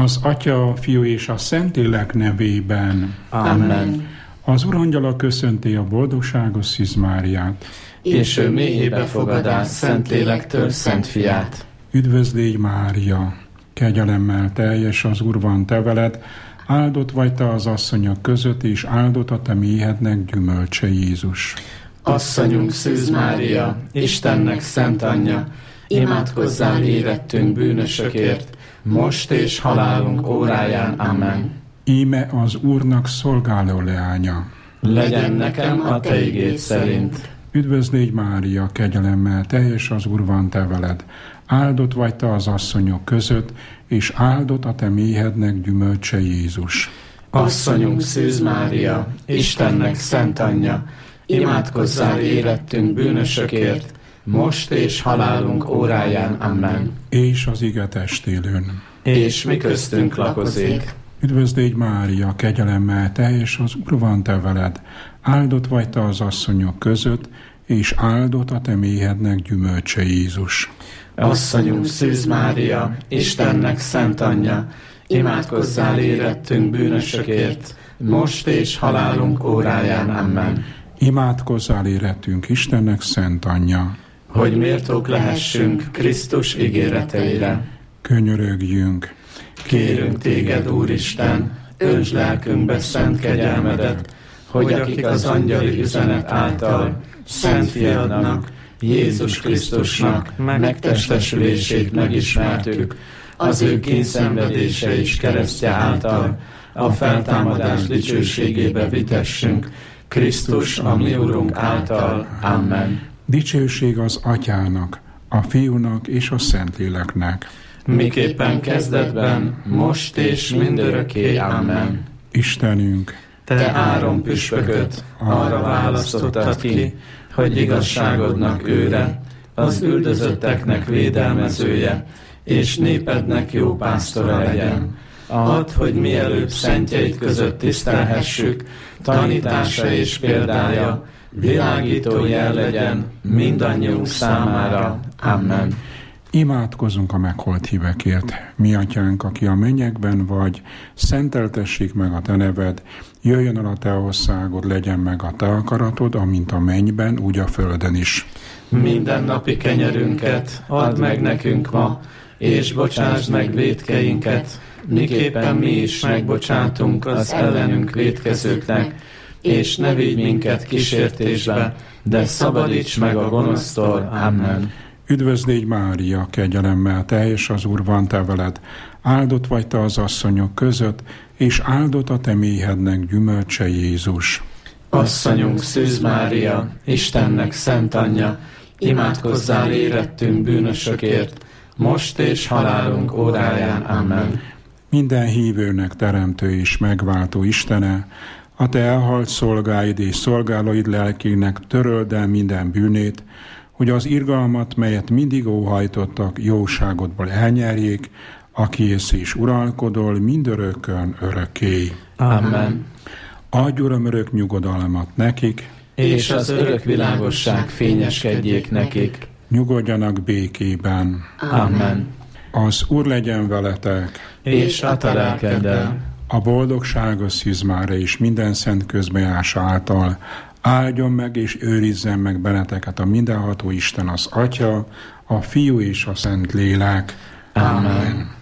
Az Atya, a Fiú és a Szentlélek nevében. Amen. Az Urangyala köszönti a boldogságos Szűz Máriát. És ő mélyébe fogadá Szentlélektől Szent Fiát. Üdvözlégy Mária, kegyelemmel teljes, az Úr van te veled, áldott vagy te az asszonyok között, és áldott a te méhednek gyümölcse Jézus. Asszonyunk Szűz Mária, Istennek szent anyja, imádkozzál érettünk bűnösökért, most és halálunk óráján. Amen. Íme az Úrnak szolgáló leánya. Legyen nekem a te igéd szerint. Üdvözlégy Mária, kegyelemmel teljes, az Úr van te veled, áldott vagy te az asszonyok között, és áldott a te méhednek gyümölcse Jézus. Asszonyunk Szűz Mária, Istennek szent anyja, imádkozzál érettünk bűnösökért, most és halálunk óráján. Amen. És az ige testélőn. És mi köztünk lakozik. Üdvözlégy Mária, kegyelemmel teljes, az Úr van te veled, áldott vagy te az asszonyok között, és áldott a te méhednek gyümölcse Jézus. Asszonyunk Szűz Mária, Istennek szent anyja, imádkozzál érettünk bűnösökért, most és halálunk óráján. Amen. Imádkozzál érettünk Istennek szent anyja, hogy méltók lehessünk Krisztus ígéreteire. Könyörögjünk. Kérünk téged, Úristen, öntsd lelkünkbe szent kegyelmedet, hogy akik az angyali üzenet által Szent Fiadnak, Jézus Krisztusnak megtestesülését megismertük, az ő kényszenvedése és keresztje által a feltámadás dicsőségébe vitessünk, Krisztus a mi Urunk által. Amen. Dicsőség az Atyának, a Fiúnak és a Szentléleknek. Miképpen kezdetben, most és mindörökké. Amen. Istenünk, te Áron püspököt arra választottad ki, hogy igazságodnak őre, az üldözötteknek védelmezője, és népednek jó pásztora legyen. Add, hogy mielőbb szentjeid között tisztelhessük, tanítása és példája világító jel legyen mindannyiunk számára. Amen. Imádkozunk a meghalt hívekért. Mi Atyánk, aki a mennyekben vagy, szenteltessék meg a te neved, jöjjön el a te országod, legyen meg a te akaratod, amint a mennyben, úgy a földön is. Minden napi kenyerünket add meg nekünk ma, és bocsásd meg vétkeinket, miképpen mi is megbocsátunk az ellenünk vétkezőknek, és ne vigy minket kísértésbe, de szabadíts meg a gonosztól. Amen. Üdvözlégy Mária, kegyelemmel teljes, az Úr van te veled, áldott vagy te az asszonyok között, és áldott a te méhednek gyümölcse Jézus. Asszonyunk Szűz Mária, Istennek szent anyja, imádkozzál érettünk bűnösökért, most és halálunk óráján. Amen. Minden hívőnek teremtő és megváltó Istene, a te elhalt szolgáid és szolgálóid lelkének töröld el minden bűnét, hogy az irgalmat, melyet mindig óhajtottak, jóságodból elnyerjék, akiész és uralkodol mindörökkön örökké. Amen. Adj, Uram, örök nyugodalmat nekik, és az örök világosság fényeskedjék nekik. Nyugodjanak békében. Amen. Az Úr legyen veletek, és a te lelkeddel. A boldogság a Szűz Mária és minden szent közbejárás által áldjon meg és őrizzen meg benneteket a mindenható Isten, az Atya, a Fiú és a Szentlélek. Amen.